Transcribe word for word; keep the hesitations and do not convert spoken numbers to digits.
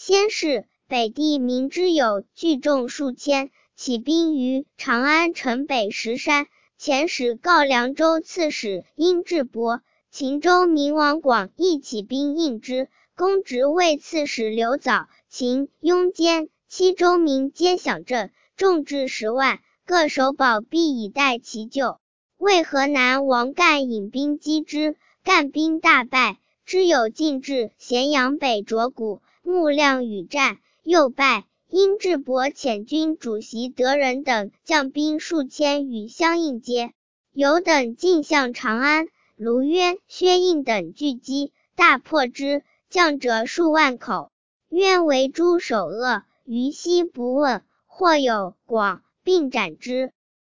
先是，北地民之有聚众数千，起兵于长安城北石山，遣使告凉州刺史殷智伯，秦州民王广亦起兵应之，公职为刺史刘藻、秦、雍坚、七州民皆响震，众至十万，各守保必以待其救。为河南王干引兵击之，干兵大败，知有进至咸阳北卓谷，穆亮与战，又败。殷智伯遣军主席德仁等将兵数千与相应接，有等进向长安，卢渊、薛应等拒击，大破之，将者数万口。渊为诸首恶，于西不问，或有广，并斩之。